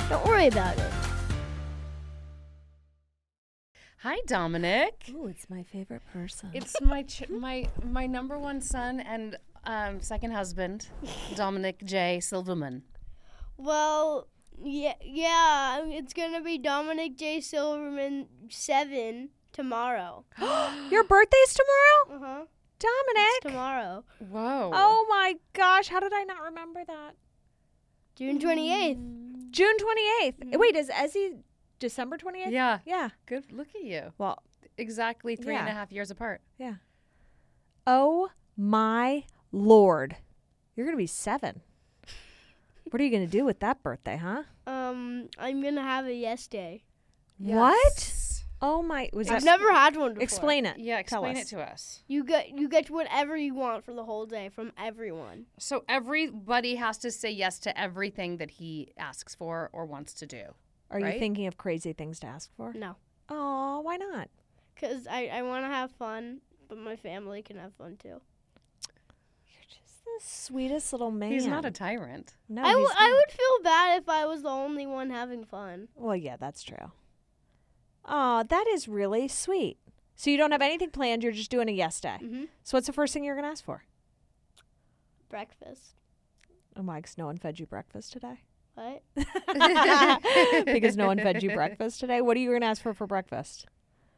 Don't worry about it. Hi, Dominic. Oh, it's my favorite person. It's my number one son and second husband, Dominic J. Silverman. Well, yeah, it's gonna be Dominic J. Silverman 7 tomorrow. Your birthday's tomorrow? Uh-huh. Dominic. It's tomorrow. Whoa. Oh my gosh, how did I not remember that? June 28th. June 28th. Wait, is Ezzy December 28th? Yeah. Yeah. Good. Look at you. Well, Exactly 3.5 years apart. yeah. Oh my Lord. You're going to be 7. What are you going to do with that birthday, huh? I'm gonna have a yes day. What? Yes. Oh my. Was I've that, never had one before. explain it. Yeah, Tell explain us. it to us. You get whatever you want for the whole day from everyone. So everybody has to say yes to everything that he asks for or wants to do. Are you right? thinking of crazy things to ask for? No, Oh, why not? because I want to have fun, but my family can have fun too. You're just the sweetest little man. He's not a tyrant. No, I he's would not. feel bad if I was the only one having fun. Well, yeah, that's true. Oh, that is really sweet. So you don't have anything planned. You're just doing a yes day. Mm-hmm. So what's the first thing you're going to ask for? Breakfast. Oh, Mike's, no one fed you breakfast today? What? Because no one fed you breakfast today? What are you going to ask for breakfast?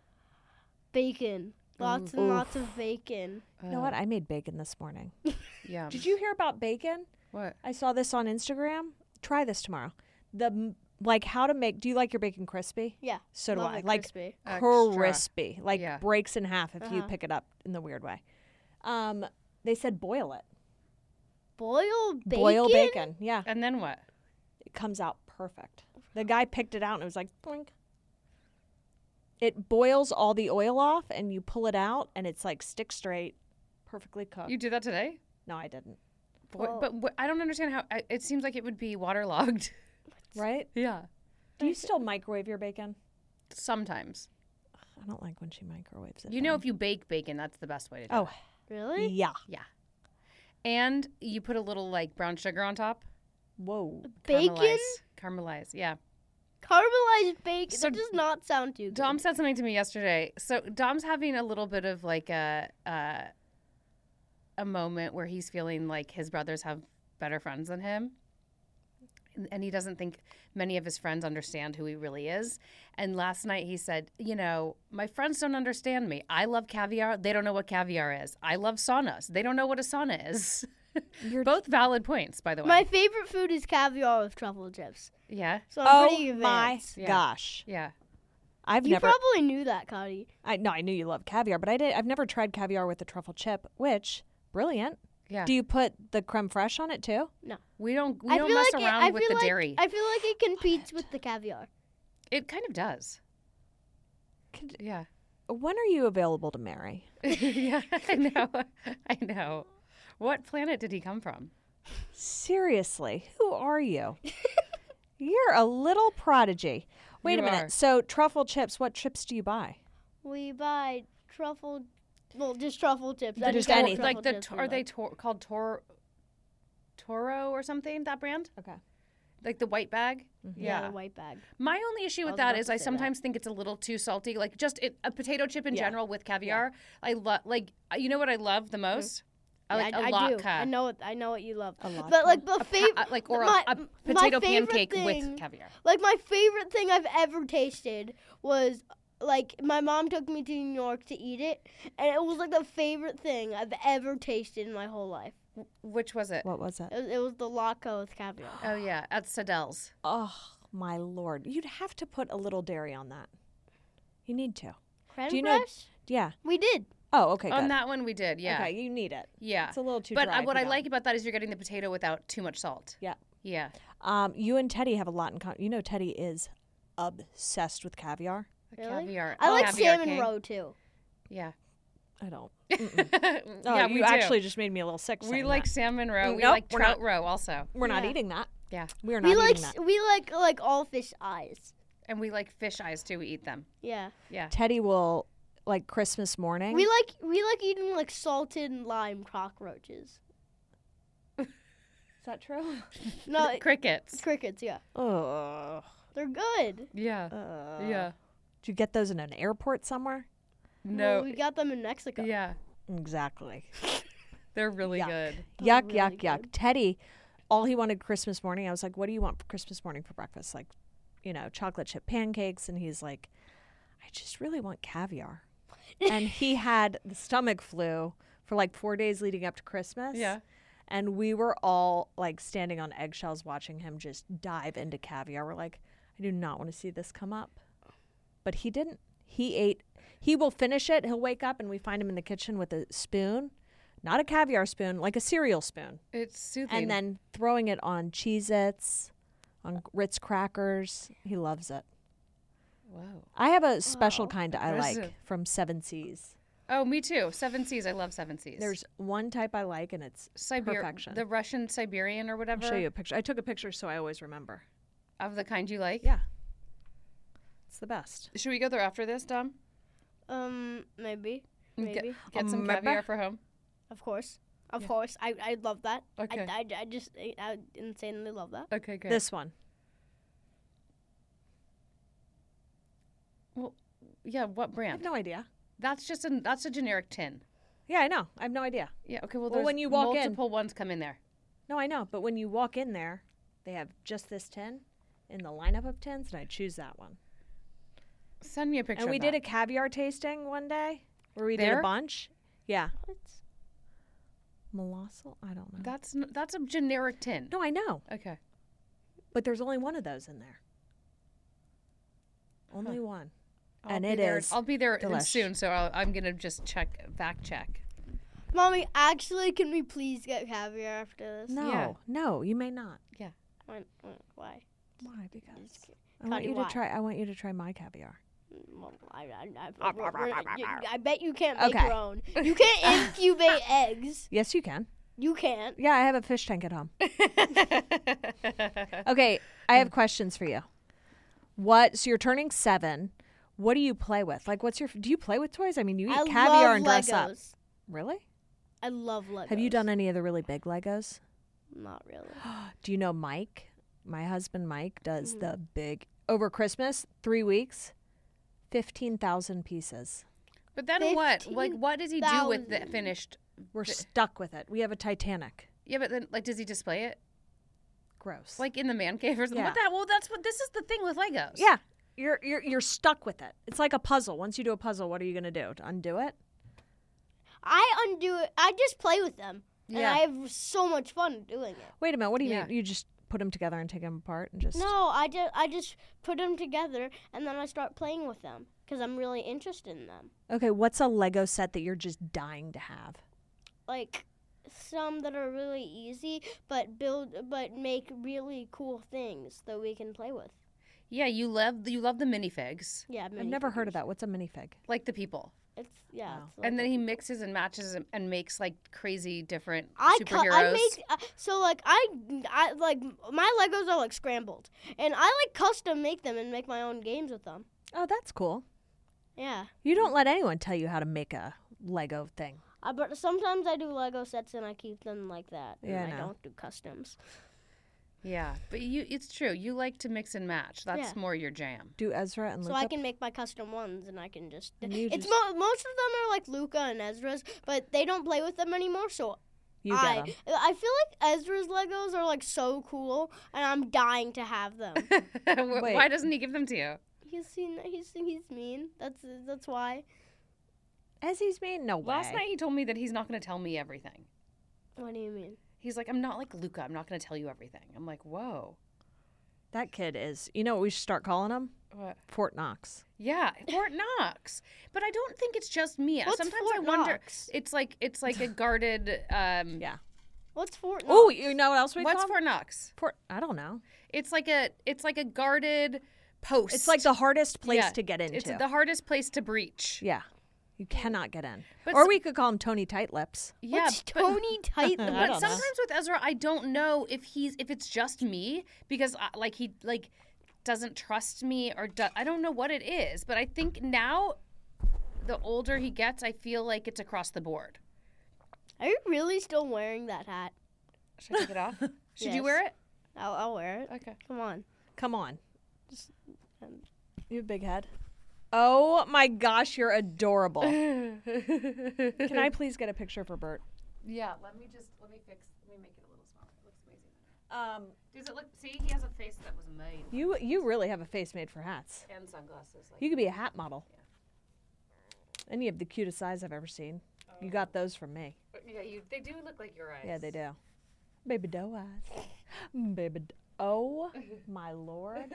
Bacon. Lots and Oof. lots of bacon. You know what? I made bacon this morning. Yeah. Did you hear about bacon? What? I saw this on Instagram. Try this tomorrow. How to make, do you like your bacon crispy? Yeah. So do love I. it Like crispy. Extra. crispy. Like Yeah. breaks in half if you Uh-huh. pick it up in the weird way. They said boil it. Boiled bacon? Boil bacon. Yeah. And then what? It comes out perfect. The guy picked it out and it was like, boink. It boils all the oil off and you pull it out and it's like stick straight, perfectly cooked. You did that today? No, I didn't. Well- But I don't understand how. It seems like it would be waterlogged. Right? Yeah. Do you still microwave your bacon? Sometimes. I don't like when she microwaves it. You know, if you bake bacon, that's the best way to do Oh, it. Really? yeah. Yeah. And you put a little like brown sugar on top. Whoa. Bacon? Caramelize. Yeah. Caramelized bacon? So that does not sound too good. Dom said something to me yesterday. So Dom's having a little bit of like a moment where he's feeling like his brothers have better friends than him. And he doesn't think many of his friends understand who he really is. And last night he said, my friends don't understand me. I love caviar. They don't know what caviar is. I love saunas. They don't know what a sauna is. Both valid points, by the way. My favorite food is caviar with truffle chips. Yeah. So I'm Oh pretty my advanced. Yeah. gosh. Yeah. I've You never probably knew that, Cody. I knew you love caviar, but I've never tried caviar with the truffle chip, which brilliant. Yeah. Do you put the creme fraiche on it too? No. We don't I mess feel like around with the like, dairy. I feel like it competes with the caviar. It kind of does. Yeah. When are you available to marry? Yeah, I know. I know. What planet did he come from? Seriously, who are you? You're a little prodigy. Wait You a minute. are. So truffle chips, what chips do you buy? We buy just truffle chips. Just Any anything. truffle Like chips we are they like. called Toro or something? That brand? Okay. Like the white bag? Yeah, the white bag. My only issue I with was that about is to I say that. sometimes think it's a little too salty. Like just a potato chip in Yeah. general with caviar. I love you know what I love the most? I like a I latke. do. I know what you love. A latke? But like the favorite, like or my, a my potato favorite pancake thing, with caviar. Like my favorite thing I've ever tasted was like my mom took me to New York to eat it, and it was like the favorite thing I've ever tasted in my whole life. Which was it? What was it? It was the latke with caviar. Oh yeah, at Sadel's. Oh my Lord. You'd have to put a little dairy on that. You need to. Creme Do you know- fraiche? Yeah. We did. Oh, okay, On good. that one we did, yeah. Okay, you need it. Yeah. It's a little too But dry. if what you I don't. like about that is you're getting the potato without too much salt. Yeah. Yeah. You and Teddy have a lot in common. You know Teddy is obsessed with caviar. The Really? caviar. I like caviar salmon king. roe too. Yeah. I don't. Yeah, Oh, we you do. actually just made me a little sick. We saying like that. salmon roe. We Nope, like we're trout not. roe also. We're not Yeah. eating that. Yeah. We are not We eating that. like all fish eyes. And we like fish eyes too. We eat them. Yeah. Yeah. Teddy will like Christmas morning. We like eating like salted lime cockroaches. that true? No, Crickets. crickets. Yeah, Oh. they're good. Yeah. Yeah. Did you get those in an airport somewhere? No. Well, we got them in Mexico. Yeah. Exactly. They're really Yuck. good. Yuck, really yuck, yuck. good. Teddy, all he wanted Christmas morning, I was like, what do you want for Christmas morning for breakfast? Like, chocolate chip pancakes. And he's like, I just really want caviar. And he had the stomach flu for like 4 days leading up to Christmas. Yeah. And we were all like standing on eggshells watching him just dive into caviar. We're like, I do not want to see this come up. But he didn't. He ate. He will finish it. He'll wake up and we find him in the kitchen with a spoon, not a caviar spoon, like a cereal spoon. It's soothing. And then throwing it on Cheez-Its, on Ritz crackers. He loves it. Whoa. I have a special Wow. kind I like Aggressive. from Seven Seas. Oh, me too. 7 Seas. I love 7 Seas. There's one type I like, and it's perfection. The Russian Siberian or whatever. I'll show you a picture. I took a picture so I always remember. Of the kind you like. Yeah. It's the best. Should we go there after this, Dom? Maybe. Get some Maybe. caviar for home. Of course. Of course. I love that. Okay. I just I insanely love that. Okay, good. This one. Yeah, what I brand? have no idea. That's a generic tin. Yeah, I know. I have no idea. Yeah. Okay. Well, Well, there's when you walk in- multiple ones come in there. No, I know. But when you walk in there, they have just this tin in the lineup of tins, and I choose that one. Send me a picture. And we of did that. a caviar tasting one day where we did There? a bunch. Yeah. What? Molossal? I don't know. That's a generic tin. No, I know. Okay. But there's only one of those in there. Only one. And be it there- is I'll be there delish. soon, so I'm gonna just fact check. Mommy, actually, can we please get caviar after this? No, Yeah. no, you may not. Why? Why? Because Just I want you why? to try. I want you to try my caviar. Well, I bet you can't make Okay. your own. You can't incubate eggs. Yes, you can. You can't. Yeah, I have a fish tank at home. Okay, I have questions for you. So you're turning 7. What do you play with? Like, do you play with toys? I mean, you eat I caviar love and dress up. Legos. Really? I love Legos. Have you done any of the really big Legos? Not really. Do you know Mike? My husband Mike does Mm-hmm. the big, over Christmas, 3 weeks, 15,000 pieces. But then what? Like, what does he do with the 15,000. finished? We're stuck with it. We have a Titanic. Yeah, but then, like, does he display it Gross. like in the man cave or something? Yeah. That's what this is the thing with Legos. Yeah. You're stuck with it. It's like a puzzle. Once you do a puzzle, what are you going to do? To undo it? I undo it. I just play with them. And Yeah. I have so much fun doing it. Wait a minute. What do you Yeah. mean? You just put them together and take them apart and just... No, I just put them together and then I start playing with them because I'm really interested in them. Okay, what's a Lego set that you're just dying to have? Like some that are really easy, but make really cool things that we can play with. Yeah, you love the minifigs, Yeah, I've never heard of that. What's a minifig? like the people. It's yeah. Wow. It's like And then he mixes and matches and makes like crazy different I superheroes. make so like I like my Legos are like scrambled, and I like custom make them and make my own games with them. Oh, that's cool. Yeah, You don't let anyone tell you how to make a Lego thing. but sometimes I do Lego sets and I keep them like that. Yeah, and I I know. don't do customs. Yeah, but it's true. You like to mix and match. That's Yeah. more your jam. Do Ezra and So Luca... I can make my custom ones, and I can just. And you It's just- most of them are like Luca and Ezra's, but they don't play with them anymore. So You get them. I feel like Ezra's Legos are like so cool, and I'm dying to have them. Wait. Why doesn't he give them to you? He's mean. That's why. Ezzy's mean? No way. Last night he told me that he's not going to tell me everything. What do you mean? He's like, I'm not like Luca. I'm not going to tell you everything. I'm like, whoa. That kid is... You know what we should start calling him? What? Fort Knox. Yeah, Fort Knox. But I don't think it's just me. What's Sometimes Fort I wonder. Knox? It's like a guarded. Yeah. What's Fort Knox? Oh, you know what else we What's call him? Fort Knox? I don't know. It's like a guarded post. It's like the hardest place Yeah, to get into. It's the hardest place to breach. Yeah. You cannot get in. But Or s- we could call him Tony Tightlips. Yeah, What's but, Tony Tight? I but don't know. sometimes with Ezra, I don't know if it's just me because he doesn't trust me or I don't know what it is. But I think now, the older he gets, I feel like it's across the board. Are you really still wearing that hat? Should I take it off? Should you wear it? I'll wear it. Okay. Come on. Come on. um, You have a big head. Oh my gosh, you're adorable. Can I please get a picture for Bert? Yeah. Let me make it a little smaller. It looks amazing. Does it look? See, he has a face that was made. You really have a face made for hats. And sunglasses. You could be a hat model. And you have the cutest eyes I've ever seen. You got those from me. Yeah, they do look like your eyes. Yeah, they do. Baby doe eyes. Baby oh my lord.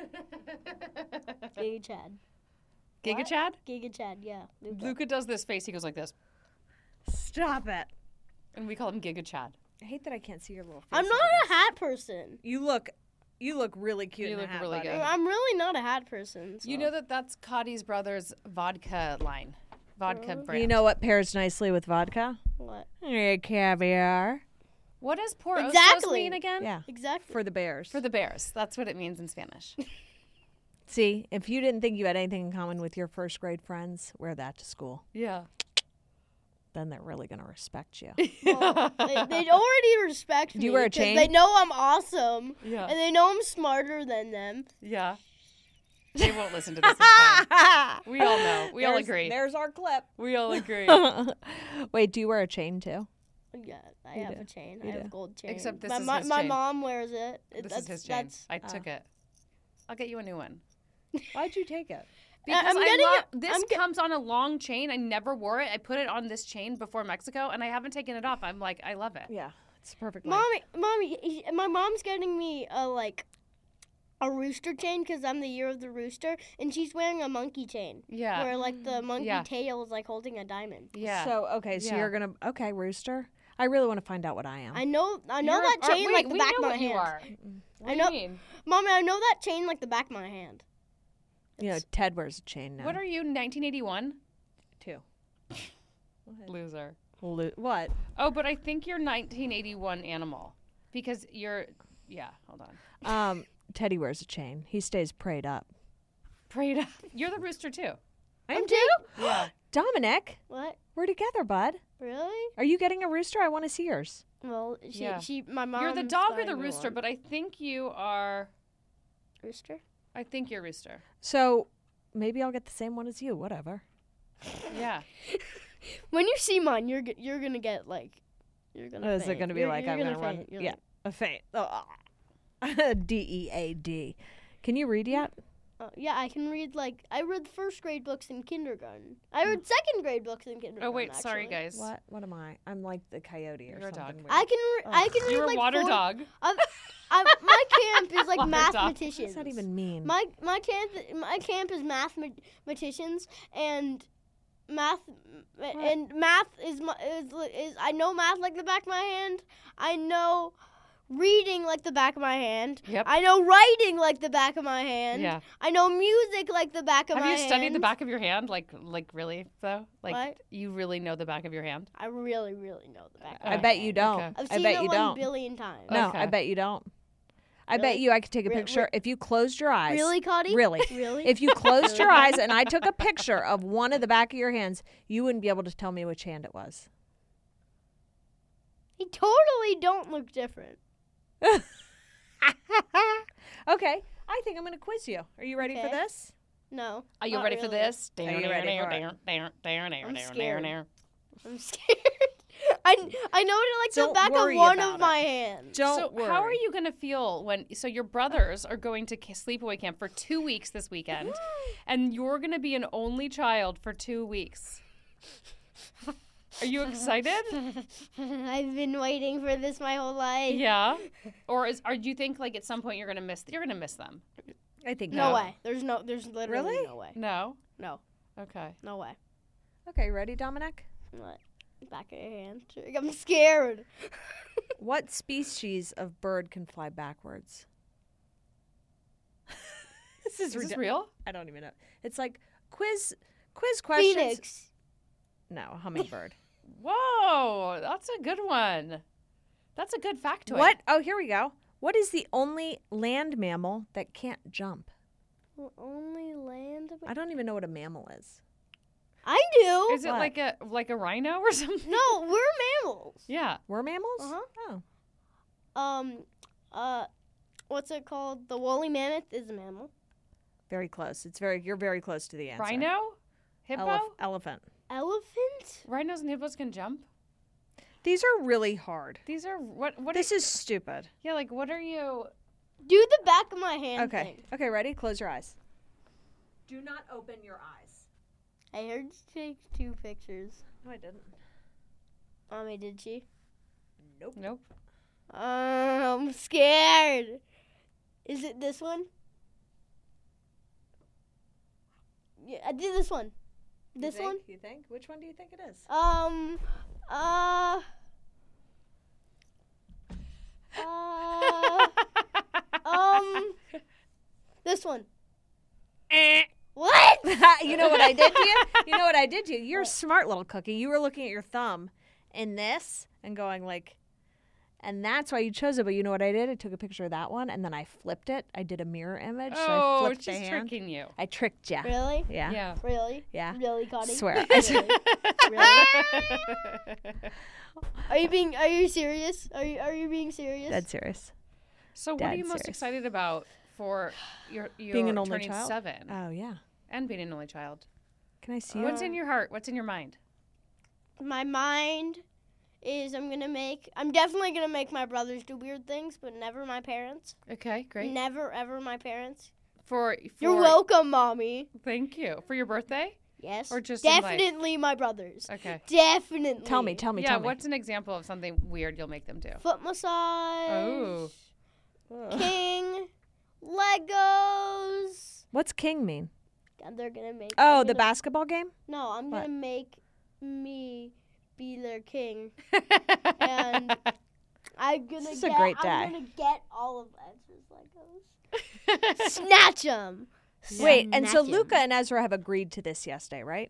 Giga Chad. Giga Chad? Giga Chad, yeah. Luca does this face. He goes like this. Stop it. And we call him Giga Chad. I hate that I can't see your little face. I'm not like a hat person. You look really cute. You in a look hat, really buddy. good. I'm really not a hat person. So. You know that's Cotty's brother's vodka line. Vodka brand. You know what pairs nicely with vodka? What? Caviar. What does por osos Exactly. mean again? Yeah. Exactly. For the bears. For the bears. That's what it means in Spanish. See, if you didn't think you had anything in common with your first grade friends, wear that to school. Yeah. Then they're really going to respect you. Well, they already respect me. Do you wear a 'cause chain? They know I'm awesome. Yeah. And they know I'm smarter than them. Yeah. They won't listen to this. It's fine. We all know. We all agree. There's our clip. We all agree. Wait, do you wear a chain too? Yeah, I You have do. a chain. You I have do. a gold chain. Except this my is mo- his my chain. mom wears it. This is his chain. I took it. I'll get you a new one. Why'd you take it? Because I'm getting this comes on a long chain. I never wore it. I put it on this chain before Mexico, and I haven't taken it off. I'm like, I love it. Yeah, it's perfect. length. Mommy, my mom's getting me a rooster chain because I'm the year of the rooster, and she's wearing a monkey chain. Yeah. Where like the monkey Yeah. tail is like holding a diamond. Yeah. So okay, so Yeah. you're gonna rooster. I really want to find out what I am. I know You're- that chain wait, like the we back know of my what you hand. are. What I do know- you mean? Mommy, I know that chain like the back of my hand. You know, Ted wears a chain now. What are you, 1981? two? Loser. What? Oh, but I think you're 1981 animal because you're, yeah, hold on. Teddy wears a chain. He stays prayed up. Prayed up. You're the rooster too. I'm too? Yeah. Dominic, What? we're together, bud. Really? Are you getting a rooster? I want to see yours. Well, Yeah. my mom. You're the dog or the rooster, but I think you are, rooster. I think you're rooster. So maybe I'll get the same one as you. Whatever. Yeah. When you see mine, you're gonna get like, you're gonna. Is it faint. going to be You're- like you're I'm going to run? faint. You're Yeah, like, a faint. Oh. DEAD. Can you read yet? yeah, I can read like I read first grade books in kindergarten. I read second grade books in kindergarten. Oh, wait, sorry, actually. guys. What? What am I? I'm like the coyote or You're a something. dog. weird. I can read You're a like water four- dog. my camp is like Water dog. What mathematicians. does that even mean? My camp is mathematicians and math is I know math like the back of my hand. I know reading like the back of my hand. Yep. I know writing like the back of my hand. Yeah. I know music like the back of Have my you hand. studied the back of your hand? Like really though? Like What? you really know the back of your hand? I really, really know the back. Of I my bet hand. you don't. Okay. I've I seen bet it you 1 don't. billion times. No, Okay. I bet you don't. I bet Really? you I could take a Re- picture if you closed your eyes. Really, Cody? Really. Really? If you closed your eyes and I took a picture of one of the back of your hands, you wouldn't be able to tell me which hand it was. He totally don't look different. Okay, I think I'm going to quiz you. Are you ready for Okay. this? No. Are you not ready for really. this? Are you ready for it? I'm scared. I'm scared. I know it like Don't the back of worry one about of it. my hands. Don't So worry. how are you going to feel when so your brothers are going to sleepaway camp for 2 weeks this weekend and you're going to be an only child for 2 weeks? Are you excited? I've been waiting for this my whole life. Yeah. Or do you think like at some point you're going to miss them? I think No no. way. There's literally Really? no way. No. No. Okay. No way. Okay, ready, Dominic? What? Back of your hand. I'm scared. What species of bird can fly backwards? This Is this real? I don't even know. It's like quiz questions. Phoenix. No, hummingbird. Whoa, that's a good one. That's a good factoid. What? Oh, here we go. What is the only land mammal that can't jump? Will only land. I don't even know what a mammal is. I do. Is it What? like a rhino or something? No, we're mammals. Yeah. We're mammals? Uh-huh. Oh. what's it called? The woolly mammoth is a mammal. Very close. You're very close to the answer. Rhino? Hippo? Elephant. Elephant? Rhinos and hippos can jump? These are really hard. These are what This is stupid. Yeah, like what are you Do the back of my hand Okay. thing. Okay, ready? Close your eyes. Do not open your eyes. I heard you take 2 pictures. No, I didn't. Mommy, did she? Nope. Nope. I'm scared. Is it this one? Yeah, I did this one. This one? You think? Which one do you think it is? This one. What? You know what I did to you? You know what I did to you? You're a smart little cookie. You were looking at your thumb in this and going like, and that's why you chose it. But you know what I did? I took a picture of that one and then I flipped it. I did a mirror image. So I Oh, flipped it's the just hand. tricking you. I tricked you. Really? Yeah. Yeah. Really? Yeah. Really, Connie? Swear. Really? Really? Are you serious? Are you being serious? Dead serious. So what are Dead you most serious. excited about for your Being an only turning child? 7 Oh yeah. and being an only child? Can I see you? What's in your heart? What's in your mind? My mind is I'm definitely gonna make my brothers do weird things, but never my parents. Okay, great. Never ever my parents. For You're welcome, Mommy. Thank you. For your birthday? Yes. Or just in life? definitely my brothers. Okay. Definitely. Tell me. Yeah, what's an example of something weird you'll make them do? Foot massage. Oh. King. Legos. What's king mean? And they're gonna make. Oh, I'm the gonna- basketball game? No, I'm What? gonna make me be their king, and I'm gonna This is a great day. I'm gonna get all of Ezra's Legos. Snatch them. Wait, and so Luca and Ezra have agreed to this yesterday, right?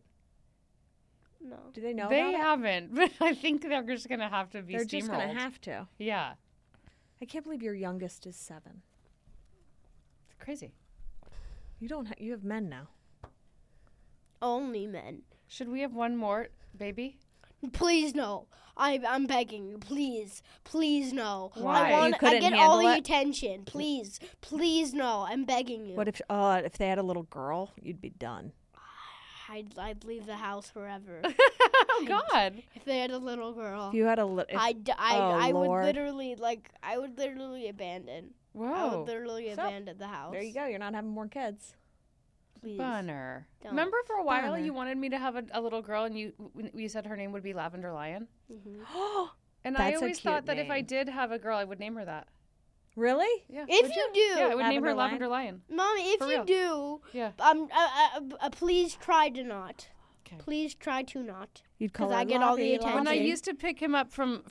No. Do they know They about it? haven't, but I think they're just gonna have to be They're just going steamrolled. to have to. Yeah. I can't believe your youngest is 7. It's crazy. You don't. You have men now. Only men. Should we have one more baby? Please no. I'm begging you. Please, please no. Why? You I couldn't get all handle the it? attention. Please, please no. I'm begging you. What if they had a little girl? You'd be done. I'd leave the house forever Oh God. if they had a little girl. If you had a little. I would Lord. literally abandon. I Whoa. would literally So, abandon the house. There you go. You're not having more kids. Please. Bunner. Don't. Remember for a while Bunner. you wanted me to have a little girl and you said her name would be Lavender Lion? Mhm. And I That's a always cute thought that if I name. did have a girl, I would name her that. Really? Yeah. If Would you do, Yeah, I would name her Lavender Lavender Lion. Mommy, if For you real. do, Yeah. please try to not. 'Kay. Please try to not. You'd call 'Cause her I get all the Lobby, attention. When I Lobby. used to pick him up from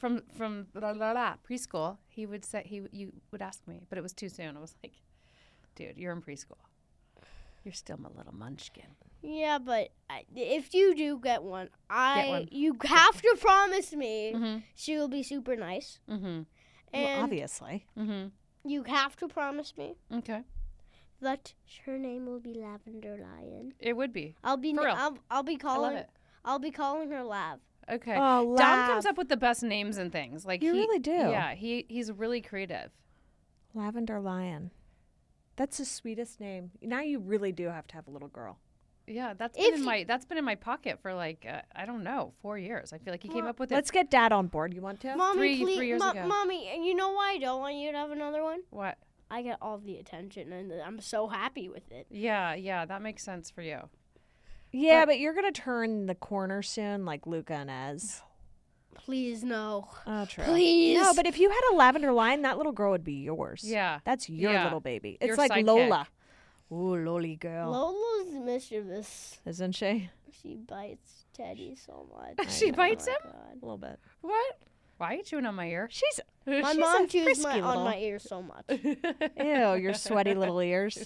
preschool, he would say you would ask me, but it was too soon. I was like, dude, you're in preschool. You're still my little munchkin. Yeah, but if you do get one, one. you have to promise me Mm-hmm. she will be super nice, Mm-hmm. Well, and obviously. Mm-hmm. you have to promise me Okay. that her name will be Lavender Lion. It would be. I'll be For real. I'll be I love calling it. I'll be calling her Lav. Okay. Oh, Dom comes Lav. up with the best names and things. Like You he really do. Yeah, he's really creative. Lavender Lion. That's the sweetest name. Now you really do have to have a little girl. Yeah, that's If been in my pocket for like I don't know 4 years. I feel like he came Well, up with it. Let's get Dad on board. You want to? Mommy, 3 years ago. Mommy, you know why I don't want you to have another one? What? I get all the attention, and I'm so happy with it. Yeah, that makes sense for you. Yeah, but you're gonna turn the corner soon, like Luca and Ez. Please no. Oh, true. Please. No, but if you had a Lavender Lion, that little girl would be yours. Yeah. That's your Yeah. little baby. Your It's like sidekick. Lola. Ooh, Loli girl. Lola's mischievous. Isn't she? She bites Teddy so much. She know. bites Oh him? my God. A little bit. What? Why are you chewing on my ear? She's My She's mom a chews frisky on little- my ears so much. ew, your sweaty little ears.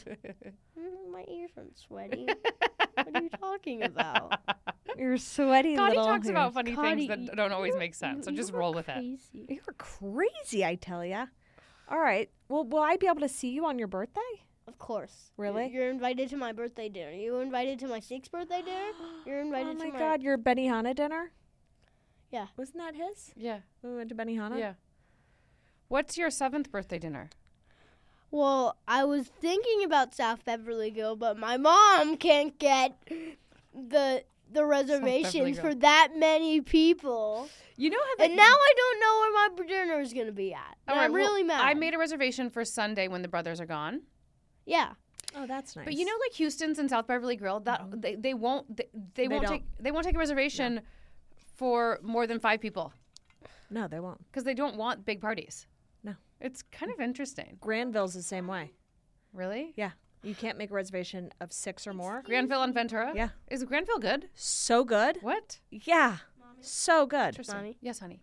My ears aren't sweaty. What are you talking about? Your sweaty Connie little talks about ears. funny Connie, things that don't always make sense, so just roll with it. Crazy. You're crazy, I tell ya. All right. Well, will I be able to see you on your birthday? Of course. Really? You're invited to my birthday dinner. You invited to my 6th birthday dinner? You're invited Oh to my God, your Benihana dinner? Yeah. Wasn't that his? Yeah, We went to Benihana? yeah. What's your 7th birthday dinner? Well, I was thinking about South Beverly Grill, but my mom can't get the reservations Grill. for that many people. You know how And now I don't know where my dinner is going to be at. All And right, I'm really well, mad. I made a reservation for Sunday when the brothers are gone. Yeah. Oh, that's nice. But you know, like Houston's and South Beverly Grill, that they won't take a reservation for more than 5 people no, they won't. because they don't want big parties. No. It's kind of interesting. Granville's the same way. Really? Yeah. You can't make a reservation of 6 or more. Granville and Ventura? Yeah. Is Granville good? So good. What? Yeah. So good. Interesting. Mommy? Yes, honey.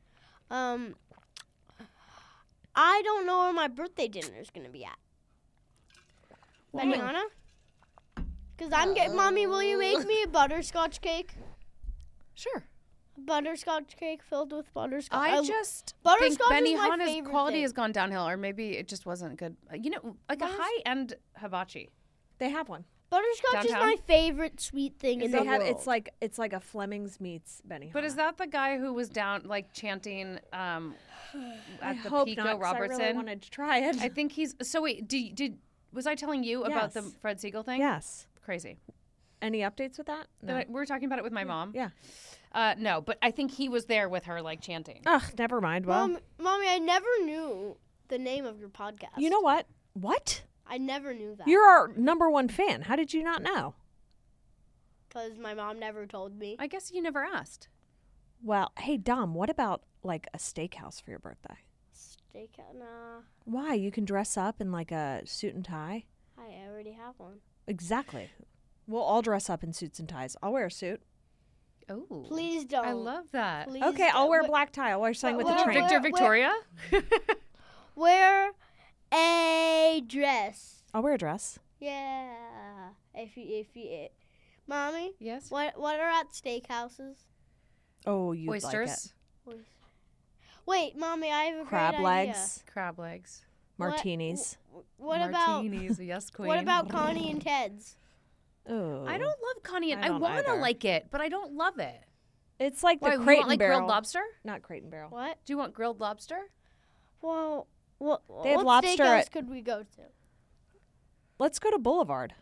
I don't know where my birthday dinner is going to be at. Benihana? Because I'm getting, Mommy, will you make me a butterscotch cake? Sure. Butterscotch cake filled with butterscotch. I just think butterscotch is my Benihana's favorite quality thing. has gone downhill, or maybe it just wasn't good. You know, like a high-end hibachi. They have one. Butterscotch is Downtown? my favorite sweet thing in the They have world. it's like a Fleming's meets Benihana. But is that the guy who was down, like, chanting at I the hope Pico not, 'cause Robertson? I really wanted to try it. I think he's. So wait, was I telling you about the Yes. Fred Siegel thing? Yes. Crazy. Any updates with that? No. We were talking about it with my mom. Yeah. No, but I think he was there with her, like, chanting. Ugh, never mind. Well, Mommy, I never knew the name of your podcast. you know what? What? I never knew that. You're our #1 fan. How did you not know? Because my mom never told me. I guess you never asked. Well, hey Dom, what about like a steakhouse for your birthday? Steakhouse? Nah, Why? You can dress up in like a suit and tie. I already have one. Exactly. We'll all dress up in suits and ties. I'll wear a suit. Oh. Please don't. I love that. Please Okay, I'll don't. wear a black tie. I'll wear something with well, a Oh, train. Victor Where- Victoria? Wear a dress. I'll wear a dress. Yeah. If you, Mommy, Yes. what are at steakhouses? Oh, you Oysters? Wait, Mommy, I have a Crab great legs, Crab legs. martinis. idea. What about Martinis, yes, queen. what about Connie and Ted's? Oh, I don't love Connie. I I don't want to either. like it, but I don't love it. It's like Why, the you Crate want, and like, Barrel. grilled lobster? Not Crate and Barrel. What? Do you want grilled lobster? Well, what They have what lobster steakhouse at- could we go to? Let's go to Boulevard.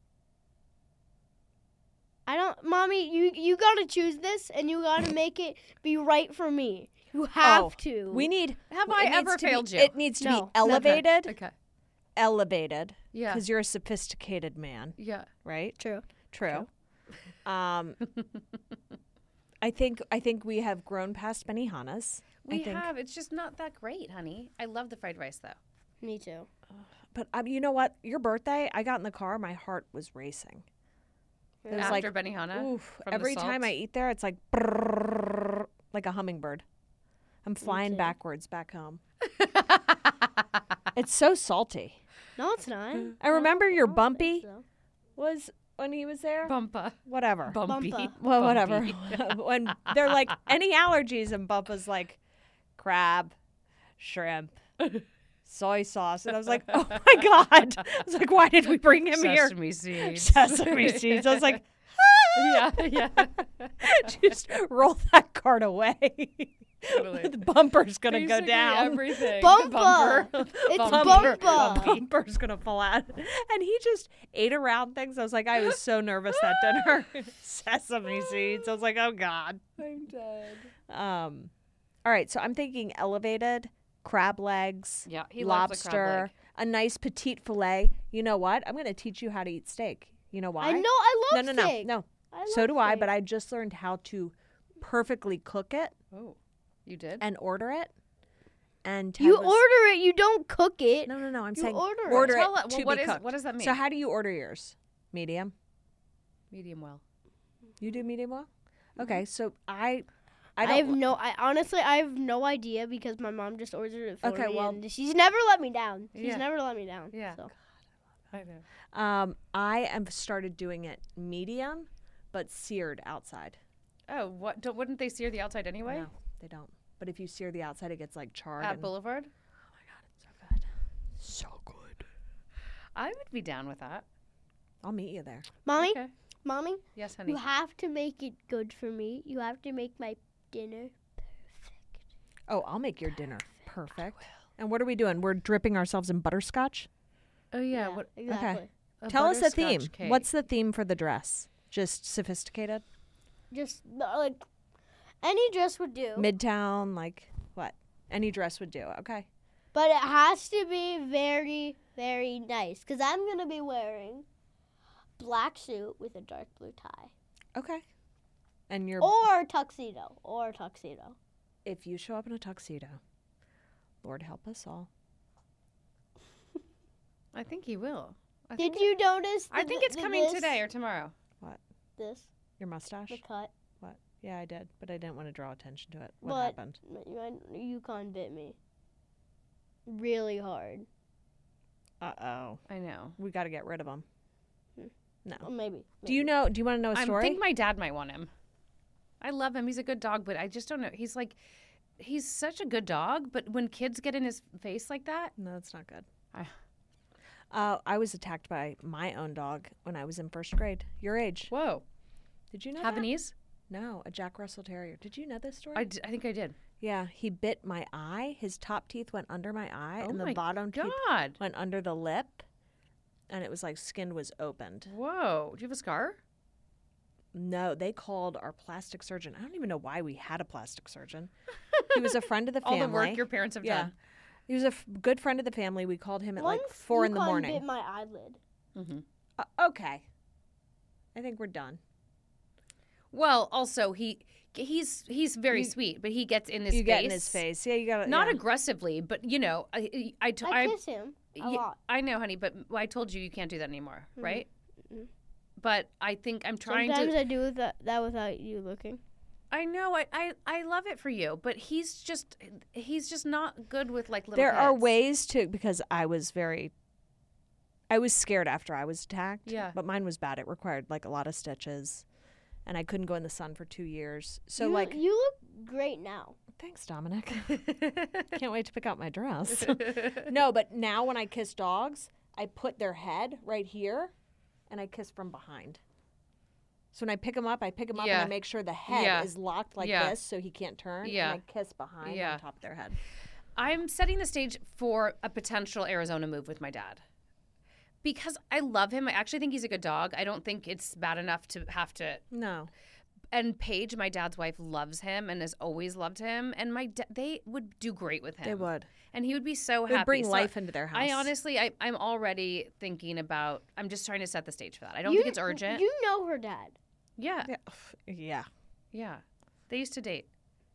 I don't, Mommy. You gotta choose this, and you gotta make it be right for me. You have to. We need. Have it I needs ever to be- failed you? It needs to No. be elevated. Okay. Elevated. Yeah. Because you're a sophisticated man, Yeah. right? True. True. I think we have grown past Benihana's. I We think. have. It's just not that great, honey. I love the fried rice, though. Me too. But you know what? Your birthday, I got in the car, my heart was racing. It was After like, Benihana? oof. from the Every time salt? I eat there, it's like brrrr, like a hummingbird. I'm flying too. backwards back home. It's so salty. No, it's not. I remember your I don't Bumpy think so. was when he was there. Bumpa. Whatever. Bumpy. Bumpa. Well, Bumpy. whatever. When they're like, any allergies, and Bumpa's like, crab, shrimp, soy sauce. And I was like, oh my God. I was like, why did we bring him here? Sesame seeds. Sesame seeds. I was like, yeah, yeah. just roll that card away. Totally. The bumper's going to go Basically down. Everything. Bumpa. Bumper. It's Bumper. Bumpa. Bumper's going to fall out. And he just ate around things. I was like, I was so nervous that dinner. Sesame seeds. I was like, oh God. I'm dead. All right, so I'm thinking elevated, crab legs, Yeah, he loves a crab lobster, leg. a nice petite fillet. You know what? I'm going to teach you how to eat steak. You know why? I know. I love No, steak. no. I So love do I, steak. but I just learned how to perfectly cook it Oh, you did? and order it. And You Ted was- order it. You don't cook it. No, I'm you saying order it. order Tell it it- to well, what be is- cooked. what does that mean? So how do you order yours? Medium? Medium well. You do medium well? Okay, so I I don't have no. I honestly, I have no idea because my mom just ordered it for Okay, me, well- and she's never let me down. She's Yeah. never let me down. Yeah. So. I know. I have started doing it medium, but seared outside. Oh, what? Wouldn't they sear the outside anyway? No, they don't. But if you sear the outside, it gets like charred. At and- Boulevard? So good. So good. I would be down with that. I'll meet you there. Mommy, Okay. mommy, Yes, honey. you have to make it good for me. You have to make my dinner perfect. Oh, I'll make your dinner perfect. And what are we doing? We're dripping ourselves in butterscotch? Oh yeah. What? Exactly. A Tell us the butterscotch theme. cake. What's the theme for the dress? Just sophisticated? Just like any dress would do. Midtown, like what? Any dress would do. Okay. But it has to be very, very nice. Because I'm going to be wearing black suit with a dark blue tie. Okay. And you're Or tuxedo. if you show up in a tuxedo, Lord help us all. I think he will. Did you notice? I think it's coming today or tomorrow. This, Your mustache? the cut. What? Yeah, I did, but I didn't want to draw attention to it. What But- happened? Yukon bit me. Really hard. Uh-oh. I know. We got to get rid of him. No. Or maybe. Do you want to know a I story? think my dad might want him. I love him. He's a good dog, but I just don't know. He's such a good dog, but when kids get in his face like that, No, that's not good. I- I was attacked by my own dog when I was in first grade. Your age. whoa. Did you know that? Havanese? No, a Jack Russell Terrier. Did you know this story? I think I did. Yeah, he bit my eye. His top teeth went under my eye, Oh and the my bottom teeth God. went under the lip, and it was like skin was opened. Whoa. Do you have a scar? No, they called our plastic surgeon. I don't even know why we had a plastic surgeon. He was a friend of the All family. the work your parents have Yeah. done. He was a good friend of the family. We called him at like Once 4 in the Yukon morning. bit my eyelid. Mm-hmm. Okay. I think we're done. Well, also he's very You- sweet, but he gets in his You face. get in his face. Yeah, you got to. Not aggressively, but you know, I I kiss him a yeah, lot. I know, honey, but I told you can't do that anymore, right? Mhm. But I think I'm trying Sometimes to. I do that without you looking. I know, I love it for you, but he's just not good with like little. There are kids. ways to, because I was scared after I was attacked. Yeah. But mine was bad. It required like a lot of stitches, and I couldn't go in the sun for 2 years. So you look great now. thanks, Dominic. Can't wait to pick out my dress. No, but now when I kiss dogs, I put their head right here, and I kiss from behind. So when I pick him up, and Yeah. I make sure the head Yeah. is locked like Yeah. this so he can't turn. Yeah. And I kiss behind Yeah. on top of their head. I'm setting the stage for a potential Arizona move with my dad. Because I love him. I actually think he's a good dog. I don't think it's bad enough to have to. No. And Paige, my dad's wife, loves him and has always loved him. And they would do great with him. They would. And he would be so It happy. would bring So life into their house. I honestly, I'm already thinking about. I'm just trying to set the stage for that. I don't think it's urgent. You know her dad. Yeah, Yeah. yeah. They used to date.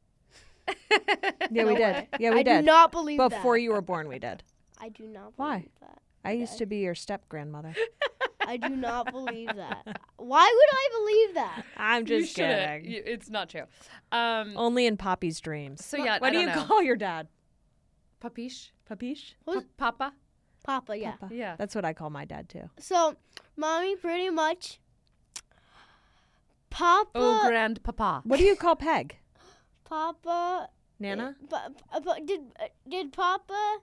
Yeah, No we did. way. Yeah, we I did. do not believe that. Before you were born, we did. I do not Why? believe that. I used to be your step grandmother. I do not believe that. Why would I believe that? I'm just kidding. It's not true. Only in Poppy's dreams. So yeah, What I do you don't know. call your dad? Papish? Papish? Papa? Papa, yeah. Papa. Yeah. That's what I call my dad too. So, mommy, pretty much. Papa. Oh, grandpapa. What do you call Peg? Papa. Nana? But did Papa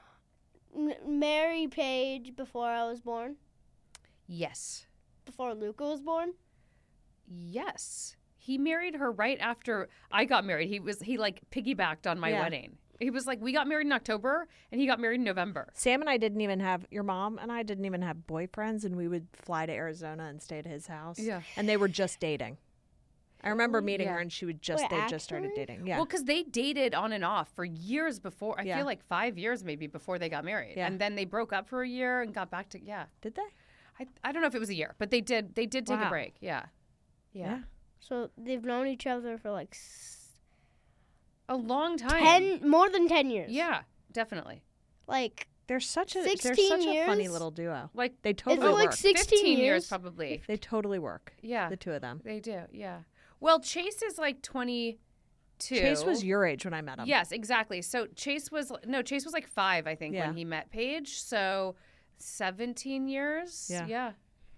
marry Paige before I was born? Yes. Before Luca was born? Yes. He married her right after I got married. He like piggybacked on my Yeah. wedding. He was like, we got married in October and he got married in November. Sam and I didn't even have, your mom and I didn't even have boyfriends, and we would fly to Arizona and stay at his house. Yeah. And they were just dating. I remember meeting Yeah. her, and they just started actually? dating. Yeah. Well, because they dated on and off for years before. I Yeah. feel like 5 years maybe before they got married. Yeah. And then they broke up for a year and got back to, yeah. Did they? I don't know if it was a year, but they did take a Wow. break. Yeah. Yeah. So they've known each other for like A long time. more than 10 years. Yeah, definitely. Like, They're such a 16 funny years? little duo. Like They totally it like work. 16 15 years years? probably. They totally work. Yeah. The two of them. They do. Yeah. Well, Chase is like 22. Chase was your age when I met him. Yes, exactly. So Chase was like 5, I think, Yeah. when he met Paige. So 17 years. Yeah. Yeah.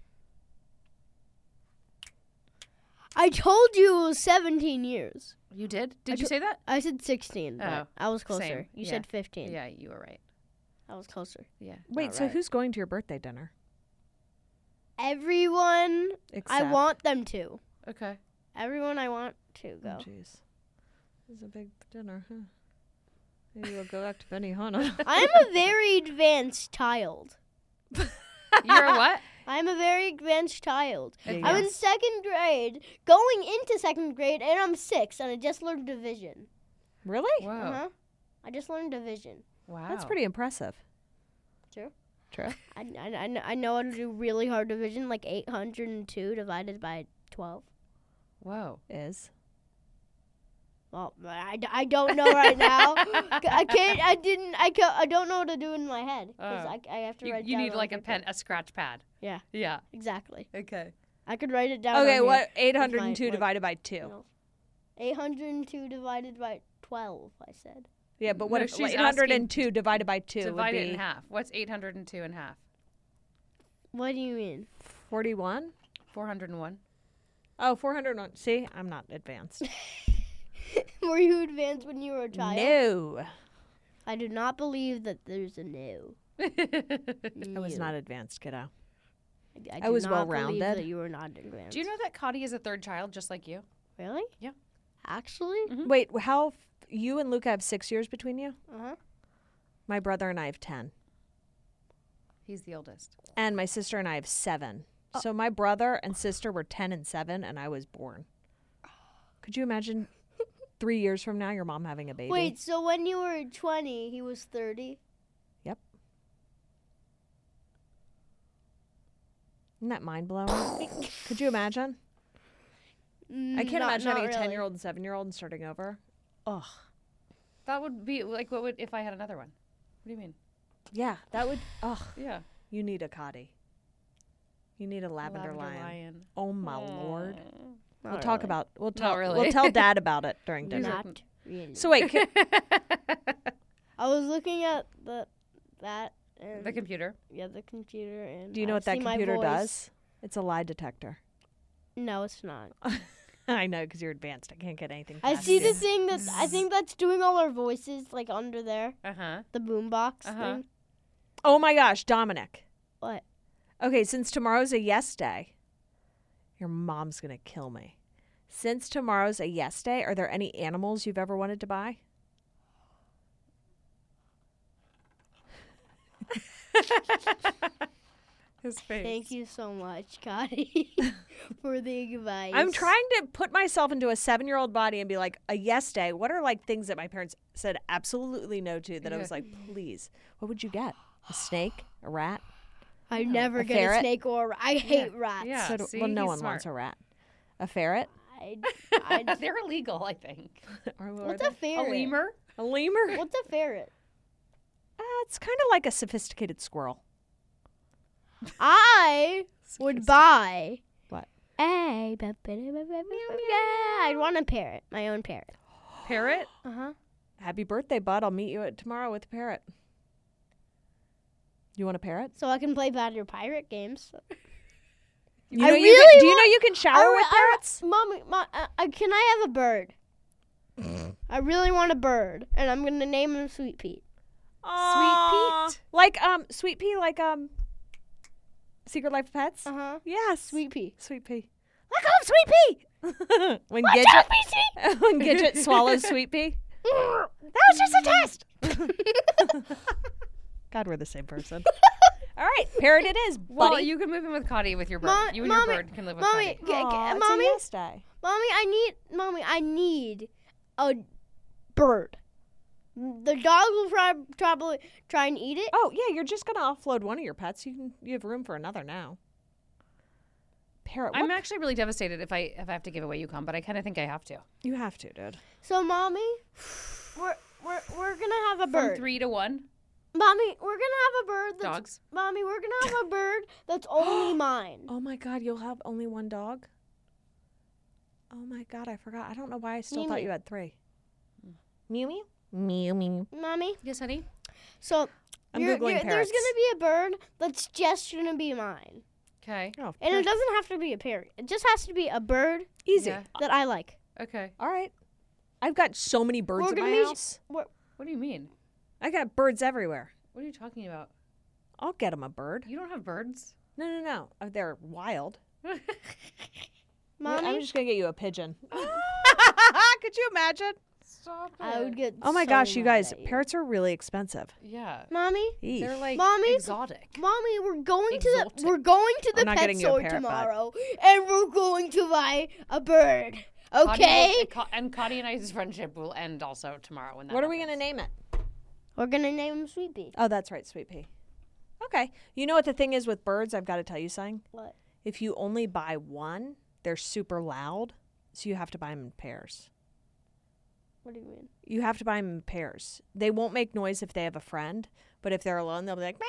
I told you it was 17 years. You did? I Did you to- say that? I said 16, but Oh, I was closer. same. You Yeah. said 15. Yeah, you were right. I was closer. Yeah. Wait, so right. who's going to your birthday dinner? Everyone Except, I want them to. Okay. Everyone I want to Oh, go. jeez. This is a big dinner, huh? Maybe we'll go back to Benihana. I'm a very advanced child. You're a what? I'm a very advanced child. Yeah, I'm yeah. in second grade, going into second grade, and I'm 6, and I just learned division. Really? Whoa. Uh-huh. I just learned division. Wow. That's pretty impressive. True. True. I know how to do really hard division, like 802 divided by 12. Whoa. Is. Well, I don't know right now. I don't know what to do in my head. 'Cause I have to write You down need on like a paper. pen, a scratch pad. Yeah. Yeah. Exactly. Okay. I could write it down. Okay, on what? here. 802 what- divided by 2. No. 802 divided by 12, I said. Yeah, but what No, if she's 802 divided by 2 Divide would it be in half. What's 802 in half? What do you mean? 41? 401. Oh, 401. See, I'm not advanced. Were you advanced when you were a child? No. I do not believe that there's a no. I was No. not advanced, kiddo. I I do was not well-rounded. believe that you were not advanced. Do you know that Cotty is a third child just like you? Really? Yeah. Actually? Wait, how? You and Luca have 6 years between you? Uh-huh. My brother and I have 10. He's the oldest. And my sister and I have 7. So my brother and sister were 10 and 7, and I was born. Could you imagine 3 years from now your mom having a baby? Wait, so when you were 20, he was 30? Isn't that mind-blowing? Could you imagine? I can't imagine having a 10-year-old and 7-year-old and starting over. Ugh. That would be like, what would if I had another one? What do you mean? Yeah, that would... Ugh. Yeah. You need a Cotty. You need a lavender lion. Oh, my Lord. We'll talk about... We'll Not really. We'll tell Dad about it during dinner. Not really. So wait, I was looking at that and The computer. the computer, and do you know I what that see my computer voice. does? It's a lie detector. No, it's not. I know, because you're advanced. I can't get anything I past see you. the thing that I think that's doing all our voices, like under there, Uh-huh. the boombox Uh-huh. thing. Oh, my gosh, Dominic. What? Okay, since tomorrow's a yes day, your mom's going to kill me. Since tomorrow's a yes day, are there any animals you've ever wanted to buy? His face. Thank you so much, Cotty, for the advice. I'm trying to put myself into a 7-year-old body and be like, a yes day. What are like things that my parents said absolutely no to that I was like, please, what would you get? A snake? A rat? I never A get ferret? a snake or I hate rats. Yeah. So see, well, no he's one smart. wants a rat. A ferret? They're illegal, I think. Or what What's are a ferret? A lemur? they? A lemur? What's a ferret? It's kind of like a sophisticated squirrel. I would buy What? I'd want a parrot, my own parrot. Parrot? Uh-huh. Happy birthday, bud. I'll meet you at tomorrow with a parrot. You want a parrot? So I can play Battle Pirate games. You I know really do you know you can shower with parrots? Mommy, can I have a bird? I really want a bird, and I'm gonna name him Sweet Pete. Aw. Pete? Like Sweet Pea, like Secret Life of Pets? Uh-huh. Yes. Sweet Pea. Sweet Pea. Let go of Sweet Pea! when Watch Gidget out, PC! when Gidget swallows Sweet Pea. That was just a test. God, we're the same person. All right, parrot it is, buddy. Well, you can move in with Cotty with your bird. Mom- you and Mommy- your bird can live with Mommy, Cotty. Aw, it's Mommy, a yes day. Mommy, I need a bird. The dog will probably try and eat it. Oh yeah, you're just gonna offload one of your pets. You have room for another now. Parrot. I'm What? actually really devastated if I have to give away Yukon, but I kind of think I have to. You have to, dude. So, Mommy, we're gonna have a From bird. 3 to 1 Mommy, we're gonna have a bird. That's, dogs. Mommy, we're gonna have a bird that's only mine. Oh my God, you'll have only one dog? Oh my God, I forgot. I don't know why I still Mew thought mew. you had 3. Mew mew? Mew mew. Mommy, Yes, honey. so I'm Googling there's parrots. gonna be a bird that's just gonna be mine, Okay. Oh, and it doesn't have to be a parrot. It just has to be a bird easy. Yeah. that I like. Okay. All right. I've got so many birds We're in gonna my be- house. What do you mean? I got birds everywhere. What are you talking about? I'll get them a bird. You don't have birds. No. They're wild. Mommy, I'm just gonna get you a pigeon. Could you imagine? Stop it. I would get. Oh my so gosh, you mad guys, at parrots are really expensive. Yeah. Mommy, Eesh. They're like Mommy? exotic. Mommy, we're going Exotic. to the I'm not pet getting you a store parrot, bud. tomorrow, and we're going to buy a bird. Okay? And Cotty and I's friendship will end also tomorrow. When that What are we going to happens. name it? We're gonna name him Sweet Pea. Oh, that's right, Sweet Pea. Okay. You know what the thing is with birds? I've got to tell you something. What? If you only buy one, they're super loud, so you have to buy them in pairs. What do you mean? You have to buy them in pairs. They won't make noise if they have a friend, but if they're alone, they'll be like, "Meow,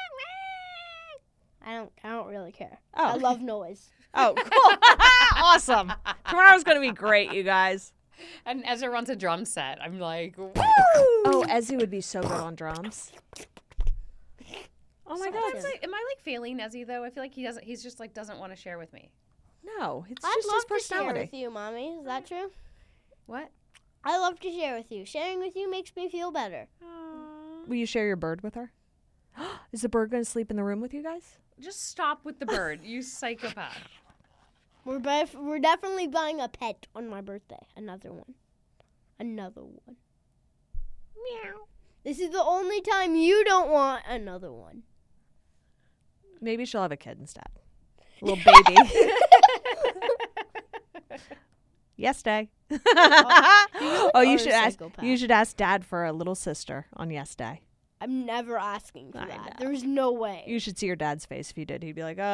meow." I don't really care. Oh. I love noise. Oh, cool. Awesome. Tomorrow's going to be great, you guys. And Ezra runs a drum set. I'm like, Oh, Ezzy would be so good on drums. Oh my God. Sometimes am I like failing Ezzy though? I feel like he doesn't. He's just like doesn't want to share with me. No, it's I'd just his love to share personality. with you, Mommy. Is that true? What? I love to share with you. Sharing with you makes me feel better. Will you share your bird with her? Is the bird going to sleep in the room with you guys? Just stop with the bird, you psychopath. We're definitely buying a pet on my birthday. Another one. Meow. This is the only time you don't want another one. Maybe she'll have a kid instead. A little baby. Yes, Day. Oh, you are should a ask. psychopath. You should ask Dad for a little sister on Yes Day. I'm never asking for I that. know. There's no way. You should see your dad's face if you did. He'd be like,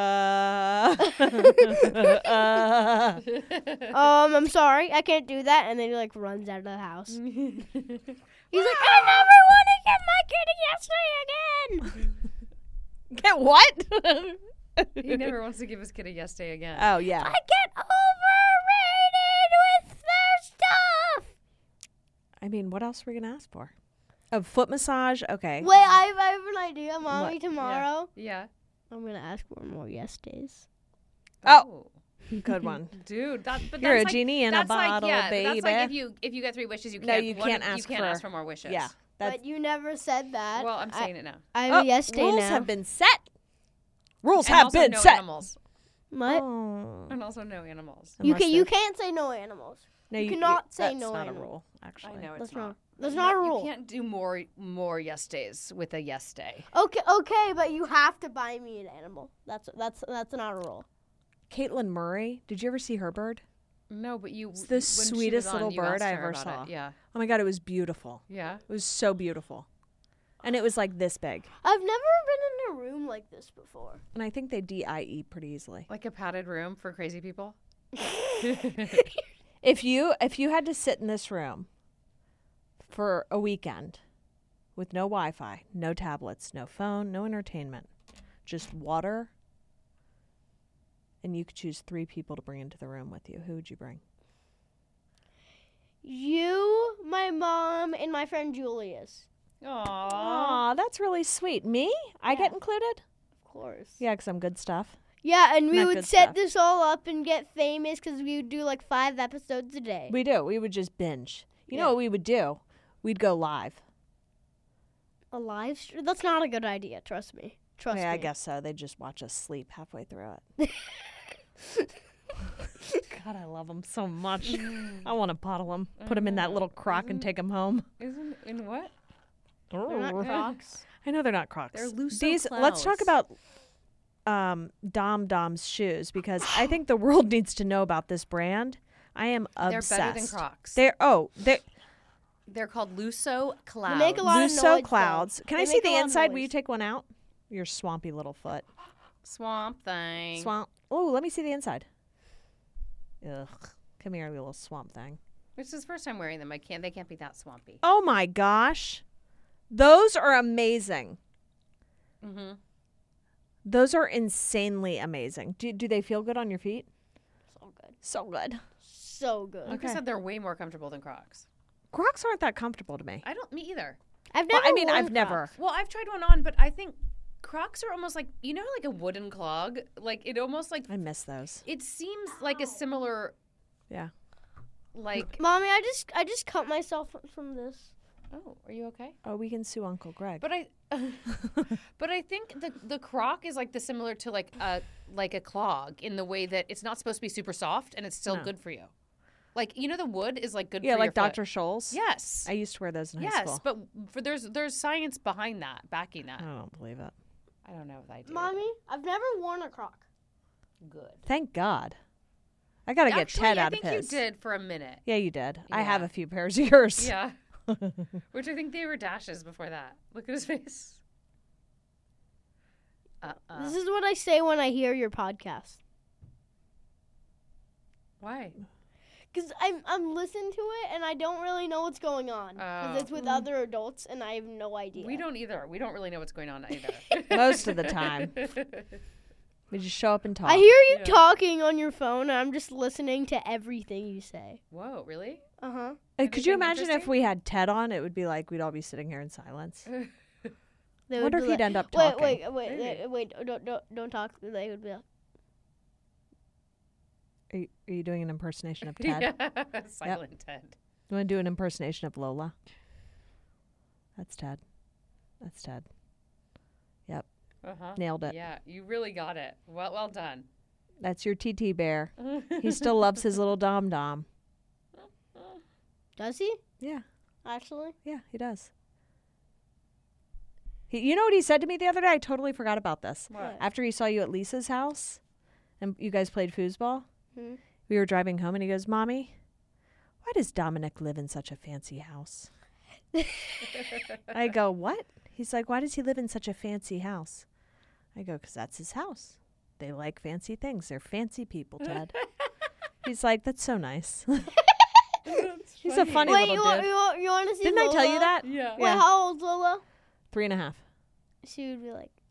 I'm sorry, I can't do that. And then he like runs out of the house. He's like, I never want to get my kitty yesterday again. Get what? He never wants to give his kid a yes day again. Oh yeah. I get overrated with their stuff. I mean, what else are we gonna ask for? A foot massage. Okay. Wait, I have an idea, Mommy. What? Tomorrow, Yeah. I'm gonna ask for more yes days. Oh. Good one. Dude, but You're that's a like, genie in a that's like, bottle, yeah, baby. That's like if you get 3 wishes, you No, can't. you one- can't ask You can't for- ask for more wishes. Yeah. That's But you never said that. Well, I'm saying it now. I have a yes day rules now. have been set. Rules And have also been no set. animals. What? Oh. And also no animals. You Unless you they're- can't say no animals. No, you cannot say that's no not animal. a rule, actually. I know That's it's not. That's not a rule. You can't do more yes days with a yes day. Okay, but you have to buy me an animal. That's not a rule. Caitlin Murray. Did you ever see her bird? No, but you. It's the when she was sweetest on, little you bird asked I her ever about saw. it. Yeah. Oh my God, it was beautiful. Yeah. It was so beautiful. And it was like this big. I've never been in a room like this before. And I think they DIE pretty easily. Like a padded room for crazy people. If you had to sit in this room for a weekend with no Wi-Fi, no tablets, no phone, no entertainment, just water, and you could choose 3 people to bring into the room with you, who would you bring? You, my mom, and my friend Julius. Aww. Aw, that's really sweet. Me? I get Yeah. included? Of course. Yeah, because I'm good stuff. Yeah, and we Not would good set stuff. this all up and get famous because we would do like 5 episodes a day. We do. We would just binge. You know Yeah. what we would do? We'd go live. A live stream? That's not a good idea. Trust me. Trust me. Yeah, I guess so. They'd just watch us sleep halfway through it. God, I love them so much. I want to bottle them, put them in that little crock and take them home. Isn't in what? They're not Crocs. I know they're not Crocs. They're Lusso Let's talk Clouds. about Dom's shoes because I think the world needs to know about this brand. I am obsessed. They're better than Crocs. They're called Lusso Clouds. make a lot of noise, Lusso though. Clouds. Can They I see make a the lot of inside? Will you noise. take one out? Your swampy little foot. Swamp thing. Swamp. Oh, let me see the inside. Ugh. Come here, you little swamp thing. It's his first time wearing them. They can't be that swampy. Oh my gosh. Those are amazing. Mm-hmm. Those are insanely amazing. Do they feel good on your feet? So good. So good. So good. Like I said, they're way more comfortable than Crocs. Crocs aren't that comfortable to me. Me either. I've Well, never. I mean, worn I've never. Crocs. Well, I've tried one on, but I think Crocs are almost like, you know, like a wooden clog. Like it almost like I miss those. it seems like a similar Yeah. like. Mommy, I just cut myself from this. Oh, are you okay? Oh, we can sue Uncle Greg. But I think the Croc is like the similar to like a clog in the way that it's not supposed to be super soft and it's still No. good for you. Like, you know, the wood is like good Yeah, for like your foot. Dr. Scholl's. Yes. I used to wear those in high Yes, school. but there's science behind that, backing that. I don't believe it. I don't know if I do. Mommy, I've never worn a Croc. Good. Thank God. I got to get Actually, Ted I out of think his. you did for a minute. Yeah, you did. I have Yeah. a few pairs of yours. Yeah. Which I think they were Dash's before that. Look at his face. This is what I say when I hear your podcast. Why? Because I'm listening to it and I don't really know what's going on. Because it's with other adults and I have no idea. We don't either. We don't really know what's going on either. Most of the time. We just show up and talk. I hear you Yeah. talking on your phone and I'm just listening to everything you say. Whoa, really? Uh-huh. Could you Anything imagine if interesting? we had Ted on? It would be like we'd all be sitting here in silence. They I would wonder be if he'd like, end up talking. wait, don't talk. They would be like, Are you doing an impersonation of Ted? Yeah. Silent Ted. You want to do an impersonation of Lola? That's Ted. That's Ted. Yep. Uh-huh. Nailed it. Yeah, you really got it. Well done. That's your TT bear. He still loves his little dom-dom. does he? Yeah. Actually? Yeah, he does. You know what he said to me the other day? I totally forgot about this. What? After he saw you at Lisa's house and you guys played foosball, Hmm. we were driving home and he goes, Mommy, why does Dominic live in such a fancy house? I go, what? He's like, why does he live in such a fancy house? I go, because that's his house. They like fancy things. They're fancy people, Ted. He's like, that's so nice. He's a funny Wait, little dude. you want to see Didn't I tell you Lola? that? Yeah. Wait, how old's Lola? 3.5. She would be like,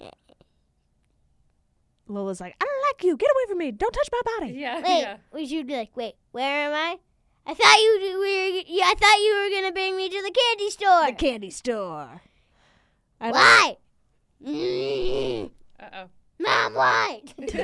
Lola's like, I don't like you. Get away from me. Don't touch my body. Yeah. wait. Yeah. She would be like, wait, where am I? I thought I thought you were gonna bring me to the candy store. The candy store. I don't- Why? Mm, Uh-oh. Mom, why?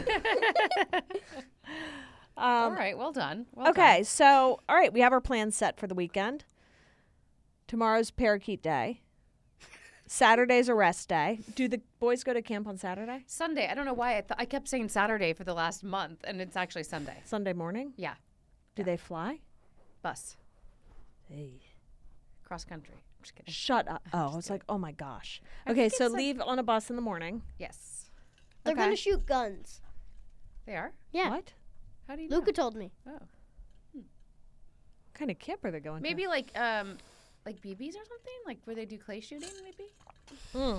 All right, well done. Well Okay, so, all right, we have our plans set for the weekend. Tomorrow's Parakeet Day. Saturday's a rest day. Do the boys go to camp on Saturday? Sunday. I don't know why I kept saying Saturday for the last month, and it's actually Sunday. Sunday morning? Yeah. Do they fly? Bus. Hey. Cross country. I'm just kidding. Shut up. Oh, I was like, oh my gosh. Okay, so leave on a bus in the morning. Yes. They're Okay. gonna shoot guns. They are? Yeah, What? How do you Luca told me. know? Oh. What kind of camp are they going Maybe like BBs or something? Like where they do clay shooting, maybe? to?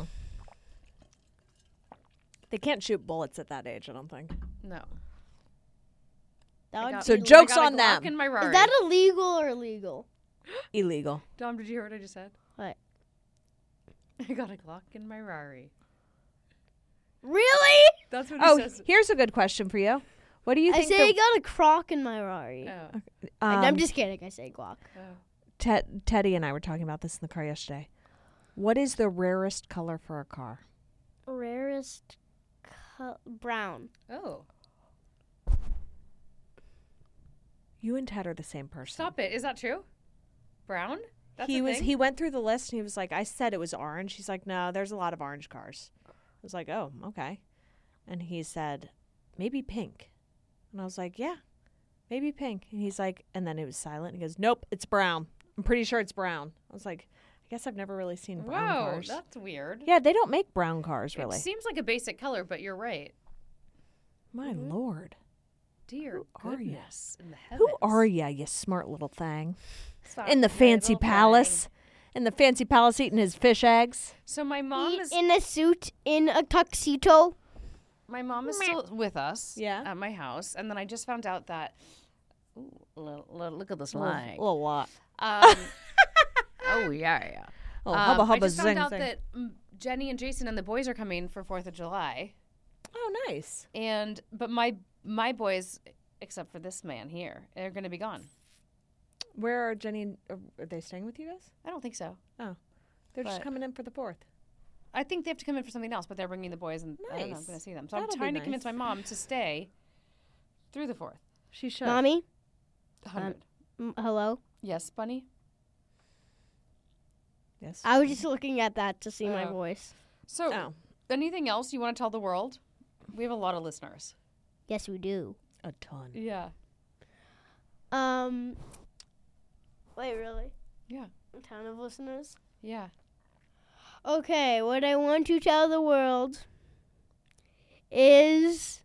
They can't shoot bullets at that age, I don't think. No. That I would got- So be joke's I got a on Glock them. in my Rari. Is that illegal or illegal? Illegal. Dom, did you hear what I just said? What? I got a Glock in my Rari. Really? That's what Oh, it says. here's a good question for you. What do you I think? say I got a croc in my Rari. Oh. I'm just kidding. I say Glock. Oh. Teddy and I were talking about this in the car yesterday. What is the rarest color for a car? Rarest brown. Oh. You and Ted are the same person. Stop it. Is that true? Brown? That's he a was. thing? He went through the list and he was like, "I said it was orange." He's like, "No, there's a lot of orange cars." I was like, "Oh, okay." And he said, "Maybe pink." And I was like, "Yeah, maybe pink." And he's like, and then it was silent. He goes, "Nope, it's brown. I'm pretty sure it's brown." I was like, "I guess I've never really seen brown Whoa, cars." that's weird. Yeah, they don't make brown cars really. It seems like a basic color, but you're right. My lord, Dear Who are ya? goodness in the heavens. who are ya, you smart little thing? Stop In the fancy little palace. thing. In the fancy palace eating his fish eggs. So my mom is In a suit, in a tuxedo. still with us Yeah. at my house, and then I just found out that look at this lie. Little what? Oh yeah. Oh, hubba I hubba just found zing out zing. that Jenny and Jason and the boys are coming for 4th of July, Oh, nice. but my boys, except for this man here, are going to be gone. Where are Jenny and are they staying with you guys? I don't think so. They're just But- coming in for the 4th. I think they have to come in for something else, but they're bringing the boys, and I don't know. I'm Nice. going to see them. So That'll I'm be trying to convince nice. my mom to stay through the 4th. She should. Mommy, 100. hello. Yes, Bunny? Yes. I was just looking at that to see my Oh. voice. So, Oh, anything else you want to tell the world? We have a lot of listeners. Yes, we do. a ton. Yeah. Wait, really? Yeah. A ton of listeners? Yeah. Okay, what I want to tell the world is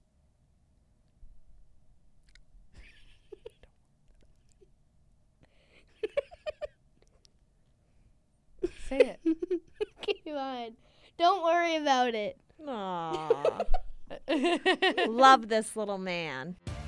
Say it. Come on. Don't worry about it. Aww. Love this little man.